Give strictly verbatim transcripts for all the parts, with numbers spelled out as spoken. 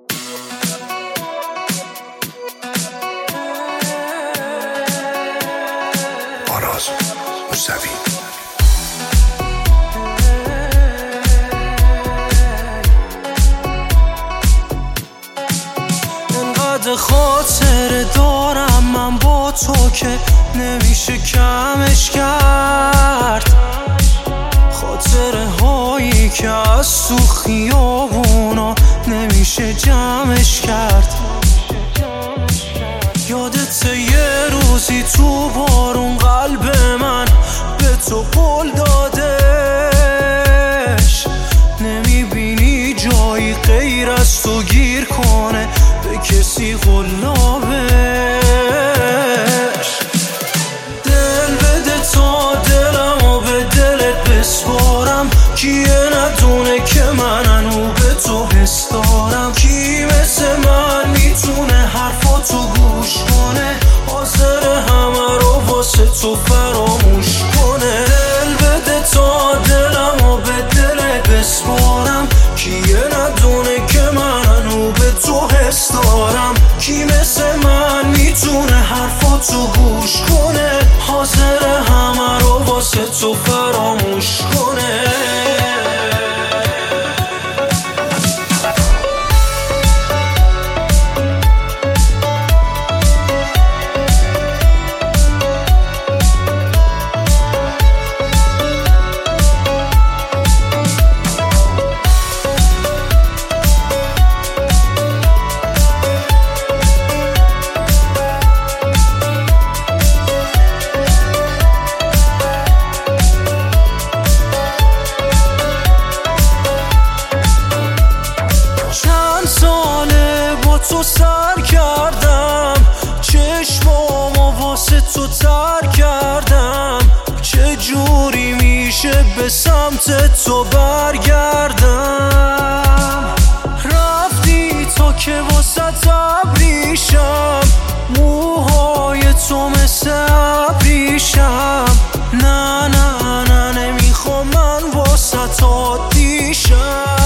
آراز موسوی. انقدر خاطره دارم من با تو که نمیشه کمش کرد، خاطره هایی که از تو خیابونا نمیشه جمعش کرد. یادت یه روزی تو بارون قلب من به تو قول دادش، نمیبینی جایی غیر از تو گیر کنه به کسی قلابش. دل بده تا دلم و به دلت بسپارم، کیه ندونه که من انو به تو حس دارم. کی مثل من میتونه حرفاتو گوش کنه، حاضر همه رو واسه تو فراموش کنه. دل بده تا دلم و به دلت بسپارم، کیه ندونه که من انو به تو حس دارم. کی مثل من میتونه حرفاتو گوش کنه، حاضر همه رو واسه تو فراموش کنه. تو سر کردم، چشمامو واسه تو تر کردم. چه جوری میشه به سمت تو برگردم؟ رفتی تا که واسه ابریشم، موهای تو مثل ابریشم. نه نه نه نمیخوام من واسه عادی شم.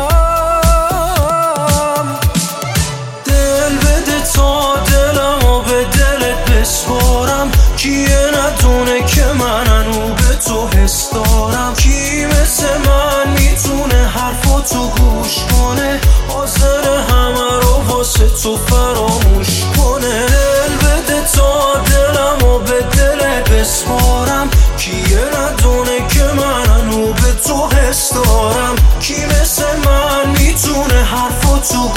کیه ندونه که من انو به تو حس دارم. کی مثل من میتونه حرفاتو گوش کنه، حاضر همه رو واسه تو فراموش کنه. دل بده تا دلم و به دلت بسپارم، کیه ندونه که من انو به تو حس دارم. کی مثل من میتونه حرفاتو